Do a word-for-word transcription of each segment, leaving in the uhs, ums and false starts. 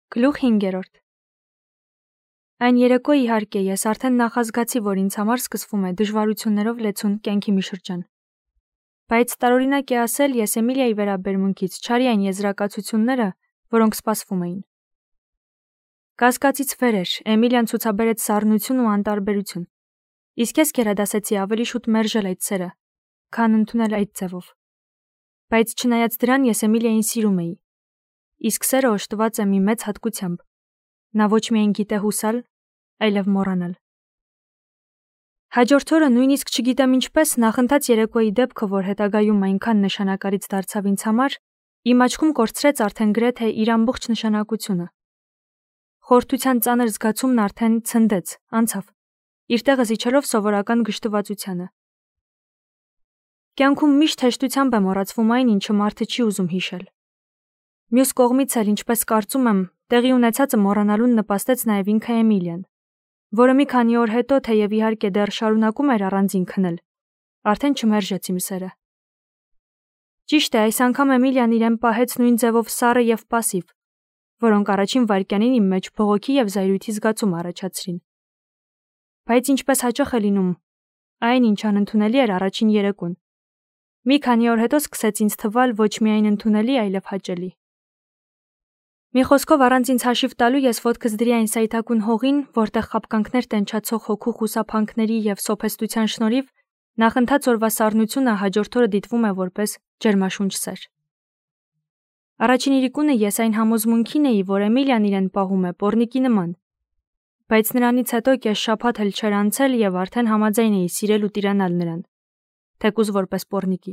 Գլուխ հինգերորդ Այն երեկո իհարկե ես արդեն նախազգացի, որ ինձ համար սկսվում է դժվարություններով լեցուն կյանքի մի շրջան։ Բայց տարօրինակ է ասել, ես Էմիլիայի վերաբերմունքից չարի այն եզրակացությունները, որոնք սպասվում էին։ Կասկածից վեր էր, Էմիլիան ցուցաբերեց սառնություն ու անտարբերություն, իսկ ես գերադասեցի ավելի շուտ մերժել այդ սերը, քան ընդունել այդ ձևով։ Բայց չնայած դրան ես Էմիլիային սիրում էի, իսկ սերը օժտված է մի մեծ հատկությամբ։ Նա ոչ միայն գիտե հուսալ, այլև մոռանալ։ Հաջորդ օրը նույնիսկ չգիտեմ ինչպես նախընթաց երեկոյի դեպքը, որ հետագայում այնքան նշանակալից դարձավ ինձ համար, իմ աչքում կորցրեց արդեն գրեթե իր ամբողջ նշանակությունը։ Խորհրդության ծանր զգացումն արդեն ցնդեց, անցավ, իր տեղը զիջելով սովորական գժտվածությանը։ Կյանքում միշտ հեշտությամբ է մոռացվում այն, ինչը մարդը չի ուզում հիշել։ Մյուս կողմից էլ, ինչպես կարծում եմ, տեղի ունեցածը մոռանալուն նպաստեց նաև ինքը Էմիլիան, որը մի քանի օր հետո, թեև իհարկե դեռ շարունակում էր առանձին քնել, արդեն չմերժեց իմ սերը։ Ճիշտ է, այս անգամ Էմիլիան իրեն պահեց նույն ձևով սառը և պասիվ, որոնք առաջին վայրկյանին իմ մեջ բողոքի և զայրույթի զգացում առաջացրին։ Բայց ինչպես հաճախ է լինում, այն, ինչ անընդունելի էր առաջին երեկոն, մի քանի օր հետո սկսեց ինձ թվալ ոչ միայն ընդունելի, այլև հաճելի։ Մի խոսքով առանց ինձ հաշիվ տալու ես ոտքս դրի այն սայթաքուն հողին, որտեղ խաբկանքներ տենչացող հոգու խուսափանքների և սոփեստության շնորհիվ նախընթաց օրվա սառնությունը հաջորդ օրը դիտվում է որպես ջերմաշունչ սեր։ Առաջին իրիկունը ես այն համոզմունքին էի, որ Էմիլիան իրեն պահում է պոռնիկի նման, բայց նրանից հետո կես շաբաթ էլ չէր անցել և արդեն համաձայն էի սիրել ու տիրանալ նրան, թեկուզ որպես պոռնիկի։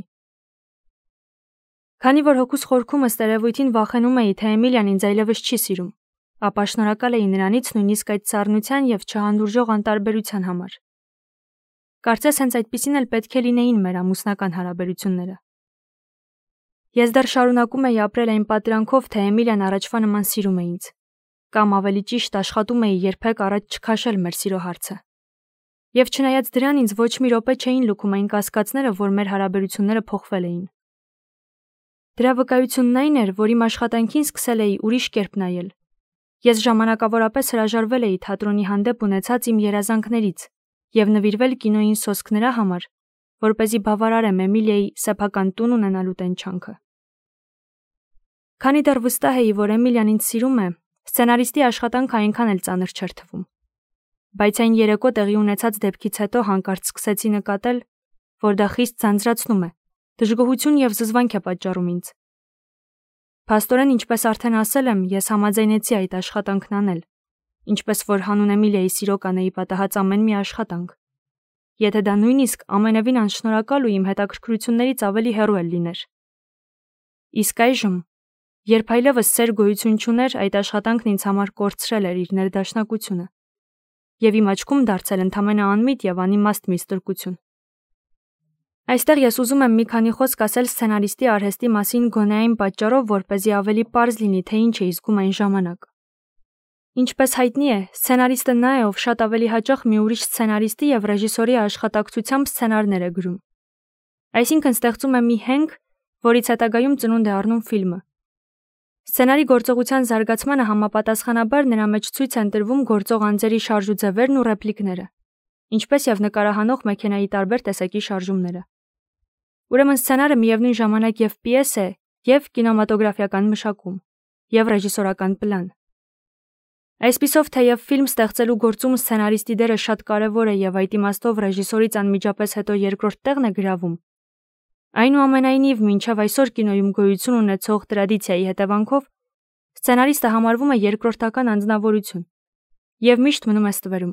Քանի որ հոգուս խորքում ըստ երևույթին վախենում էի, թե Էմիլիան ինձ այլևս չի սիրում, ապա շնորհակալ էի նրանից նույնիսկ այդ սառնության և չհանդուրժող անտարբերության համար։ Կարծես հենց այդպիսին էլ պետք է լինեին մեր ամուսնական հարաբերությունները։ Ես դեռ շարունակում էի ապրել այն պատրանքով, թե Էմիլիան առաջվա նման սիրում է ինձ, կամ ավելի ճիշտ աշխատում էի երբեք առաջ չքաշել մեր սիրո հարցը։ Եվ չնայած դրան ինձ ոչ մի րոպե չէին լքում այն կասկածները, որ մեր հարաբերությունները փոխվել էին։ Դրա վկայությունն այն էր, որ իմ աշխատանքին սկսել էի ուրիշ կերպ նայել։ Ես ժամանակավորապես հրաժարվել էի թատրոնի հանդեպ ունեցած իմ երազանքներից և նվիրվել կինոյին սոսկ նրա համար, որպեսզի բավարարեմ Էմիլիայի սեփական տուն ունենալու տենչանքը։ Քանի դեռ վստահ էի, որ Էմիլիան ինձ սիրում է, սցենարիստի աշխատանքը այնքան էլ ծանր չէր թվում։ Բայց այն երեկո տեղի ունեցած դեպքից հետո հանկարծ սկսեցի նկատել, որ դա խիստ ձանձրացնում է, դժգոհություն և զզվանք է պատճառում ինձ։ Փաստորեն, ինչպես արդեն ասել եմ, ես համաձայնեցի այդ աշխատանքն անել, ինչպես որ հանուն Էմիլիայի սիրո կանեի պատահած ամեն մի աշխատանք, եթե դա նույնիսկ ամենևին անշնորհակալ ու իմ հետաքրքրություններից ավելի հեռու էլ լիներ։ Իսկ այժմ, երբ այլևս սեր գոյություն չուներ, այդ աշխատանքն ինձ համար կորցրել էր իր ներդաշնակությունը և իմ աչքում դարձել ընդամենը անմիտ և անիմաստ մի ստրկություն։ Այստեղ ես ուզում եմ մի քանի խոսք ասել սցենարիստի արհեստի մասին գոնե այն պատճառով, որպեսզի ավելի պարզ լինի, թե ինչ էի զգում այն ժամանակ։ Ինչպես հայտնի է, սցենարիստը նա է, ով շատ ավելի հաճախ մի ուրիշ սցենարիստի և ռեժիսորի աշխատակցությամբ սցենարներ է գրում։ Այսինքն ստեղծում է մի հենք, որից հետագայում ծնունդ է առնում ֆիլմը։ Սցենարի գործողության զարգացմանը համապատասխանաբար նրա մեջ ցույց են տրվում գործող անձերի շարժուձևերն ու ռեպլիկները, ինչպես և նկարահանող մեքենայի տարբեր տեսակի շարժումները։ Ուրեմն սցենարը միևնույն ժամանակ և պիես է, և կինեմատոգրաֆիական մշակում, և ռեժիսորական պլան։ Այսպիսով, թեև ֆիլմ ստեղծելու գործում սցենարիստի դերը շատ կարևոր է և այդ իմաստով ռեժիսորից անմիջապես հետո երկրորդ տեղն է գրավում, այնուամենայնիվ մինչև այսօր կինոյում գոյություն ունեցող տրադիցիայի հետևանքով սցենարիստը համարվում է երկրորդական անձնավորություն և միշտ մնում է ստվերում։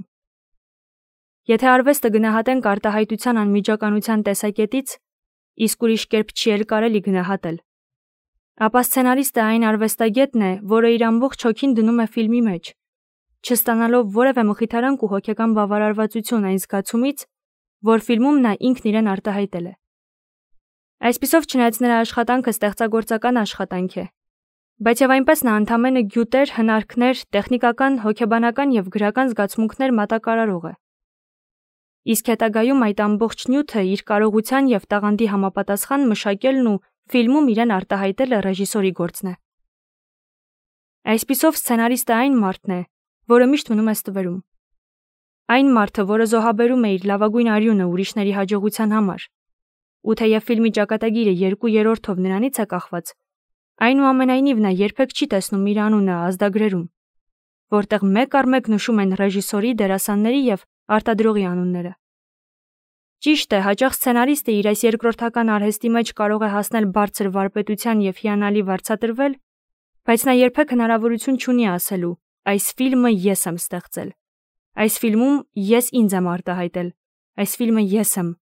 Եթե արվեստը գնահատենք արտահայտության անմիջականության տեսակետից, իսկ ուրիշ կերպ չի էլ կարելի գնահատել, ապա սցենարիստը այն արվեստագետն է, որը իր ամբողջ հոգին դնում է ֆիլմի մեջ, չստանալով որևէ մխիթարանք ու հոգեկան բավարարվածություն այն զգացումից, որ ֆիլմում նա ինքն իրեն արտահայտել է։ Այսպիսով, չնայած նրա աշխատանքը ստեղծագործական աշխատանք է, բայց և այնպես նա ընդամենը գյուտեր, հնարքներ, տեխնիկական, հոգեբանական և գրական զգացմունքներ մատակարարող է։ Իսկ հետագայում այդ ամբողջ նյութը իր կարողության և տաղանդի համապատասխան մշակելն ու ֆիլմում իրեն արտահայտելը ռեժիսորի գործն է։ Այսպիսով սցենարիստը այն մարդն է, որը միշտ մնում է ստվերում։ Այն մարդը, որը զոհաբերում է իր լավագույն արյունը ուրիշների հաջողության համար։ Ու թեև ֆիլմի ճակատագիրը երկու երրորդով նրանից է կախված, այնուամենայնիվ նա երբեք չի տեսնում իր անունը ազդագրերում, որտեղ մեկ առ մեկ նշում են ռեժիսորի, դերասանների եւ արտադրողի անունները։ Ճիշտ է, հաճախ սցենարիստը իր այս երկրորդական արհեստի մեջ կարող է հասնել բարձր վարպետության եւ հիանալի վարձատրվել, բայց նա երբեք հնարավորություն չունի ասելու. այս ֆիլմը ես եմ ստեղծել։ Այս ֆիլմում ես ինձ եմ արտահայտել։ Այս ֆիլմը ես եմ։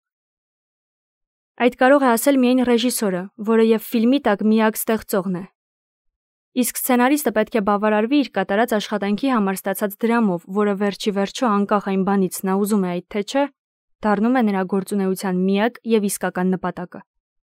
Այդ կարող է ասել միայն ռեժիսորը, որը եւ ֆիլմի տակ միակ ստեղծողն է։ Իսկ սցենարիստը պետք է բավարարվի իր կատարած աշխատանքի համար ստացած դրամով, որը վերջի վերջո անկախ այն բանից նա ուզում է այդ թե չէ, դառնում է նրա գործունեության միակ եւ իսկական նպատակը։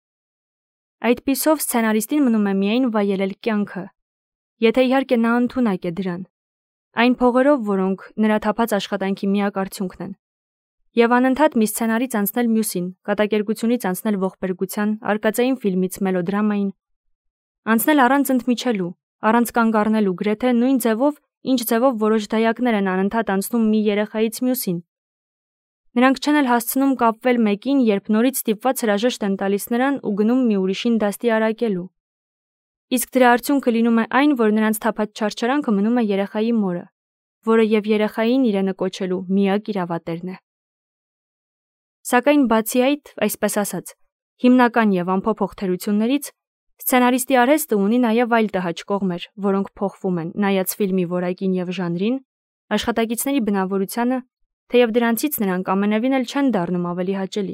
Այդպիսով սցենարիստին մնում է միայն վայելել կյանքը, եթե իհարկե նա ընդունակ է դրան, այն փողերով, որոնք նրա թափած աշխատանքի միակ արդյունքն են, եւ անընդհատ մի սցենարից անցնել մյուսին, կատակերգությունից անցնել ողբերգության, արկածային ֆիլմից մելոդրամային, անցնել առանց ընդմիջելու, առանց կանգ առնելու, գրեթե նույն ձևով, ինչ ձևով որոշ դայակներ են անընդհատ անցնում մի երեխայից մյուսին։ Նրանք չեն էլ հասցնում կապվել մեկին, երբ նորից ստիպված հրաժեշտ են տալիս նրան ու գնում մի ուրիշին դաստի արակելու։ Իսկ դրա արդյունքը լինում է այն, որ նրանց թափած չարչարանքը մնում է երեխայի մորը, որը եւ երեխային իրենը կոչելու միակ իրավատերն է։ Սակայն բացի այդ, այսպես ասած, հիմնական եւ անփոփոխ թերություններից, սցենարիստի արհեստը ունի նաեւ այլ տհաճ կողմեր, որոնք փոխվում են, նայած ֆիլմի որակին եւ ժանրին, աշխատակիցների բնավորությանը, թեև դրանցից նրանք ամենևին էլ չեն դառնում ավելի հաճելի։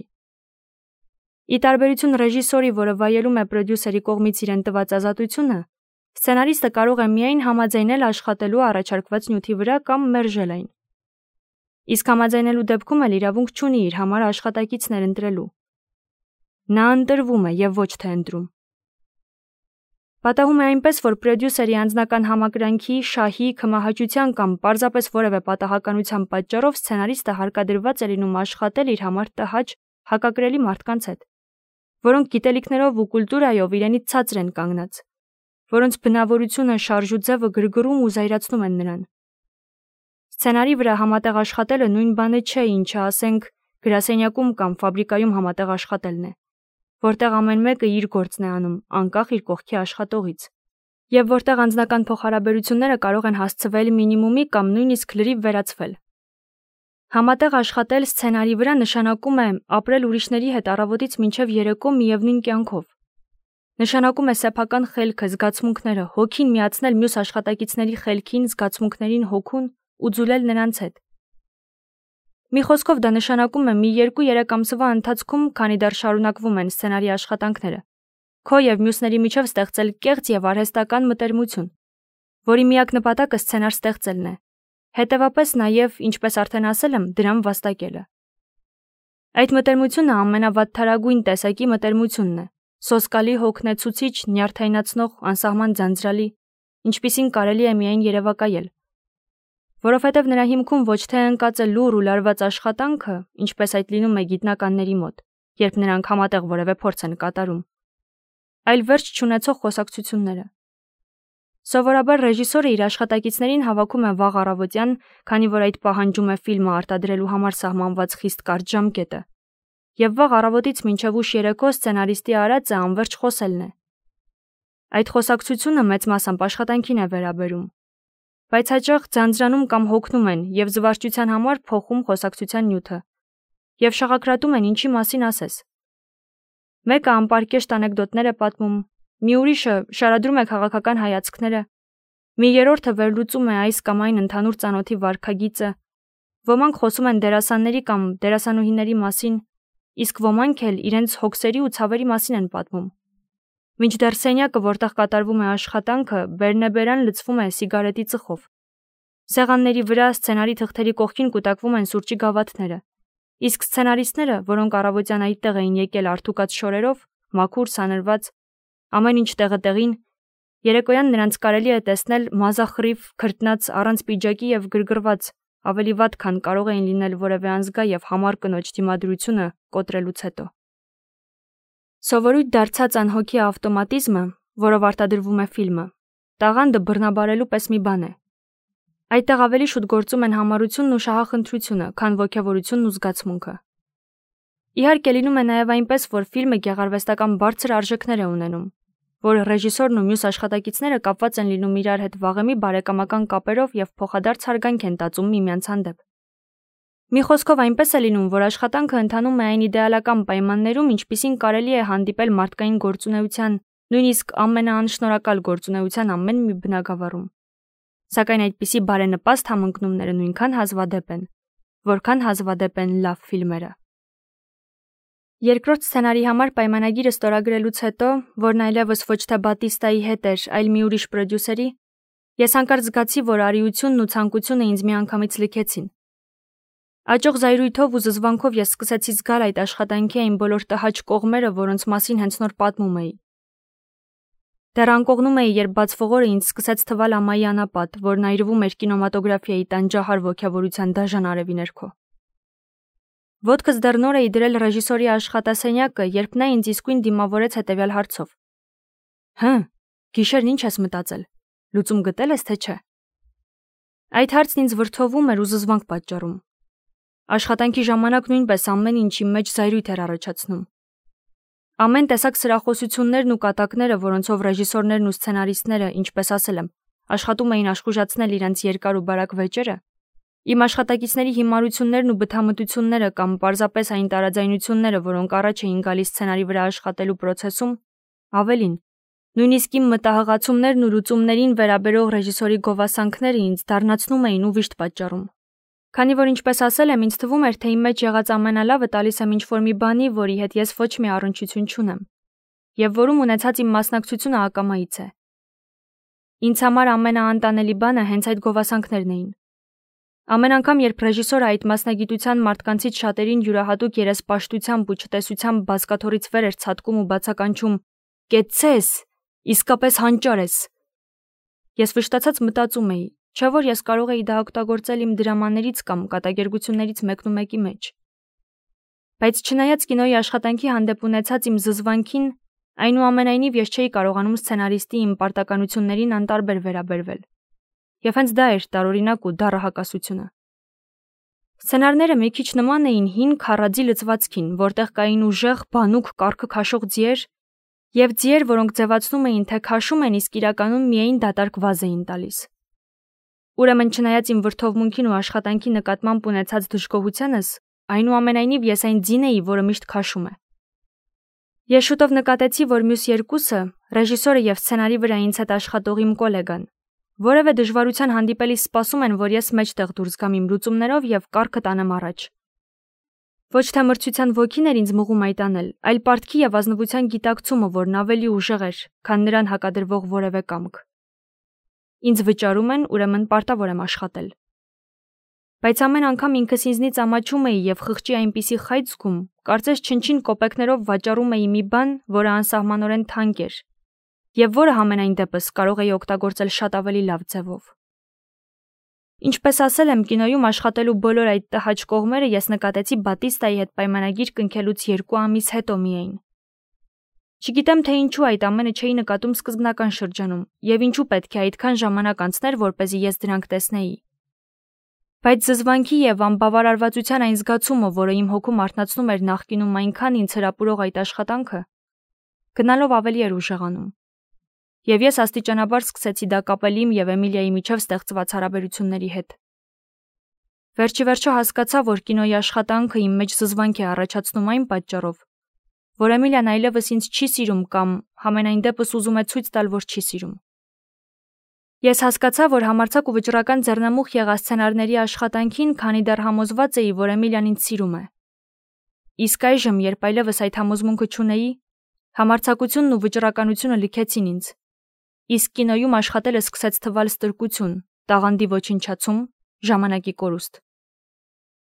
Ի տարբերություն ռեժիսորի, որը վայելում է պրոդյուսերի կողմից իրեն տված ազատությունը, սցենարիստը կարող է միայն համաձայնել աշխատելու առաջարկված նյութի վրա կամ մերժել այն։ Իսկ համաձայնելու դեպքում էլ իրավունք չունի իր համար աշխատակիցներ ընտրելու։ Նա ընտրվում է եւ ոչ թե ընտրում։ Պատահում է այնպես, որ պրոդյուսերի անձնական համակրանքի, շահի, քմահաճության կամ պարզապես որևէ պատահականության պատճառով սցենարիստը հարկադրված է լինում աշխատել իր համար տհաճ, հակակրելի մարդկանց հետ, որոնք գիտելիքներով ու կուլտուրայով իրենից ցածր են կանգնած, որոնց բնավորությունը, շարժու ձևը գրգռում ու զայրացնում են նրան։ Սցենարի վրա համատեղ աշխատելը նույն բանը չէ, ինչը, ասենք, գրասենյակում կամ ֆաբրիկայում համատեղ աշխատելն է, որտեղ ամեն մեկը իր գործն է անում, անկախ իր կողքի աշխատողից, եւ որտեղ անձնական փոխհարաբերությունները կարող են հասցվել մինիմումի կամ նույնիսկ լրիվ վերացվել։ Համատեղ աշխատել սցենարի վրա նշանակում է ապրել ուրիշների հետ առավոտից մինչև երեկո միևնույն կյանքով։ Նշանակում է սեփական խելքը, զգացմունքները, հոգին միացնել մյուս աշխատակիցների խելքին, զգացմունքներին, հոգուն ու ձուլել նրանց հետ։ Մի խոսքով դա նշանակում է մի երկու-երեք ամսվա ընթացքում, քանի դեռ շարունակվում են սցենարի աշխատանքները, քո եւ մյուսների միջև ստեղծել կեղծ եւ արհեստական մտերմություն, որի միակ նպատակը սցենար ստեղծելն է, հետևապես նաեւ, ինչպես արդեն ասել եմ, դրան վաստակելը։ Այդ մտերմությունը ամենավատթարագույն տեսակի մտերմությունն է, սոսկալի, հոգնեցուցիչ, նյարդայնացնող, անսահման ձանձրալի, ինչպիսին կարելի է միայն երևակայել, որովհետև նրա հիմքում ոչ թե ընկած է լուռ ու լարված աշխատանքը, ինչպես այդ լինում է գիտնականների մոտ, երբ նրանք համատեղ որևէ փորձ են կատարում, այլ վերջ չունեցող խոսակցությունները։ Սովորաբար ռեժիսորը իր աշխատակիցներին հավաքում է վաղ առավոտյան, քանի որ այդ պահանջում է ֆիլմը արտադրելու համար սահմանված խիստ կարճ ժամկետը, եւ վաղ առավոտից մինչև ուշ երեկո սցենարիստի արածը անվերջ խոսելն է։ Այդ խոսակցությունը մեծ մասամբ աշխատանքին է վերաբերում, բայց հաճախ ձանձրանում կամ հոգնում են եւ զվարճության համար փոխում խոսակցության նյութը եւ շաղակրատում են ինչի մասին ասես։ Մեկը անպարկեշտ անեկդոտներ է պատմում, մի ուրիշը շարադրում է քաղաքական հայացքները, մի երրորդը վերլուծում է այս կամ այն ընդհանուր ծանոթի վարքագիծը, ոմանք խոսում են դերասանների կամ դերասանուհիների մասին, իսկ ոմանք էլ իրենց հոգսերի ու ցավերի մասին են պատմում։ Մինչդեռ սենյակը, որտեղ կատարվում է աշխատանքը, բերնեբերան լցվում է սիգարետի ծխով։ Սեղանների վրա սցենարի թղթերի կողքին կուտակվում են սուրճի գավաթները, իսկ սցենարիստները, որոնք առավոտյան այդտեղ էին եկել արթուկած շորերով, մաքուր, սանրված, ամեն ինչ տեղը տեղին, երեկոյան նրանց կարելի է տեսնել մազախռիվ, քրտնած, առանց պիջակի եւ գրգռված, ավելի վատ, քան կարող էին լինել որևէ անզգա եւ համառ կնոջ դիմադրությունը կոտրելուց հետո։ Սովորույթ դարձած անհոգի ավտոմատիզմը, որով արտադրվում է ֆիլմը, Տաղանդը բռնաբարելու պես մի բան է։ Այդտեղ ավելի շուտ գործում են համառությունն ու շահախնդրությունը, քան ոգևորությունն ու զգացմունքը։ Իհարկե լինում է նաև այնպես, որ ֆիլմը գեղարվեստական բարձր արժեքներ է ունենում, որ ռեժիսորն ու մյուս աշխատակիցները կապված են լինում իրար հետ վաղեմի բարեկամական կապերով և փոխադարձ հարգանք են տածում միմյանց հանդեպ։ Մի խոսքով այնպես է լինում, որ աշխատանքը ընթանում է այն իդեալական պայմաններում, ինչպիսին կարելի է հանդիպել մարդկային գործունեության, նույնիսկ ամենաանշնորհակալ գործունեության ամեն մի բնագավառում։ Սակայն այդպիսի բարենպաստ համընկնումները նույնքան հազվադեպ են, որքան հազվադեպ են լավ ֆիլմերը։ Երկրորդ սցենարի համար պայմանագիրը ստորագրելուց հետո, որն այլևս ոչ թե Բատիստայի հետ էր, այլ մի ուրիշ պրոդյուսերի, ես հանկարծ զգացի, որ արիությունն ու ցանկությունը ինձ միանգամից լքեցին։ Աճող զայրույթով ու զզվանքով ես սկսեցի զգալ այդ աշխատանքի այն բոլոր տհաճ կողմերը, որոնց մասին հենց նոր պատմում էի։ Դեռ անկողնում էի, երբ բացվող օրը ինձ սկսեց թվալ ամայի անապատ, որն այրվում էր կինոմատոգրաֆիայի տանջահար ոգևորության դաժան արևի ներքո։ Ոտքս դեռ նոր էի դրել ռեժիսորի աշխատասենյակը, երբ նա ինձ իսկույն դիմավորեց հետևյալ հարցով. «Հը, գիշերն ինչ ես մտածել, լուծում գտել ես, թե չէ»։ Այդ հարցն ինձ վրդովում էր ու զզվանք պատճառում։ Աշխատանքի ժամանակ նույնպես ամեն ինչի մեջ զայրույթ էր առաջացնում։ Ամեն տեսակ սրախոսություններն ու կատակները, որոնցով ռեժիսորներն ու սցենարիստները, ինչպես ասել եմ, աշխատում էին աշխուժացնել իրենց երկար ու բարակ վեճերը, իմ աշխատակիցների հիմարություններն ու բթամտությունները կամ պարզապես այն տարաձայնությունները, որոնք առաջ էին գալիս սցենարի վրա աշխատելու պրոցեսում, ավելին, նույնիսկ իմ մտահղացումներն ու լուծումներին վերաբերող ռեժիսորի գովասանքները ինձ դառնացնում էին ու վիշտ պատճառում։ Քանի որ ինչպես ասել եմ, ինձ թվում էր, թե իմ մեջ եղած ամենալավը տալիս եմ ինչ-որ մի բանի, որի հետ ես ոչ մի առնչություն չունեմ, և որում ունեցած իմ մասնակցությունը ակամայից է։ Ինձ համար ամենաանտանելի բանը հենց այդ գովասանքներն էին։ Ամեն անգամ, երբ ռեժիսորը այդ մասնագիտության մարդկանցից շատերին յուրահատուկ երեսպաշտությամբ ու չտեսությամբ բազկաթոռից վեր էր ցատկում ու բացականչում. «Կեցցես, իսկապես հանճար ես»։ Ես վշտացած մտածում էի, չէ՞ որ ես կարող էի դա օգտագործել իմ դրամաներից կամ կատակերգություններից մեկնումեկի մեջ։ Բայց չնայած կինոյի աշխատանքի հանդեպ ունեցած իմ զզվանքին, այնուամենայնիվ ես չէի կարողանում սցենարիստի իմ պարտականություններին անտարբեր վերաբերվել։ Եվ հենց դա էր տարօրինակ ու դառահակասությունը։ Սցենարները մի քիչ նման էին հին քարաձի լծվածքին, որտեղ կային ուժեղ, բանուկ, կառքը քաշող ձիեր և ձիեր, որոնք ձևացնում էին, թե քաշում են, իսկ իրականում միայն դատարկ վազ էին տալիս։ Ուրեմն չնայած իմ վրդովմունքին ու աշխատանքի նկատմամբ ունեցած դժգոհությանս, այնուամենայնիվ ես այն ձին էի, որը միշտ քաշում է։ Ես շուտով նկատեցի, որ մյուս երկուսը, ռեժիսորը և սցենարի վրա ինձ հետ աշխատող իմ կոլեգան, որևէ դժվարության հանդիպելիս սպասում են, որ ես մեջտեղ դուրս գամ իմ լուծումներով և կառքը տանեմ առաջ։ Ոչ թե մրցության ոգին էր ինձ մղում այդ անել, այլ պարտքի և ազնվության գիտակցումը, որն ավելի ուժեղ էր, քան նրան հակադրվող որևէ կամք։ Ինձ վճարում են, ուրեմն պարտավոր եմ աշխատել։ Բայց ամեն անգամ ինքս ինձնից ամաչում էի և խղճի այնպիսի խայծ զգում, կարծես չնչին կոպեկներով վաճառում էի մի բան, որը անսահմանորեն թանկ էր, և որը համենայն դեպս կարող էի օգտագործել շատ ավելի լավ ձևով։ Ինչպես ասել եմ, կինոյում աշխատելու բոլոր այդ տհաճ կողմերը ես նկատեցի Բատիստայի հետ պայմանագիր կնքելուց երկու ամիս հետո միայն։ Չգիտեմ, թե ինչու այդ ամենը չէի նկատում սկզբնական շրջանում, և ինչու պետք է այդքան ժամանակ անցներ, որպեսզի ես դրանք տեսնեի։ Բայց զզվանքի և անբավարարվածության այն զգացումը, որը իմ հոգում արթնացնում էր նախկինում այնքան ինձ հրապուրող այդ աշխատանքը, գնալով ավելի էր ուժեղանում։ Եվ ես աստիճանաբար սկսեցի դա կապել իմ և Էմիլիայի միջև ստեղծված հարաբերությունների հետ։ Վերջիվերջո հասկացա, որ կինոյի աշխատանքը իմ մեջ զզվանք է առաջացնում այն պատճառով, որ Էմիլիան այլևս ինձ չի սիրում կամ համենայն դեպս ուզում է ցույց տալ, որ չի սիրում։ Ես հասկացա, որ համարձակ ու վճռական ձեռնամուխ եղա սցենարների աշխատանքին, քանի դեռ համոզված էի, որ Էմիլիան ինձ սիրում է։ Իսկ այժմ, երբ այլևս այդ համոզմունքը չունեի, համարձակությունն ու վճռականությունը լքեցին ինձ, իսկ կինոյում աշխատելը սկսեց թվալ ստրկություն, տաղանդի ոչնչացում, ժամանակի կորուստ։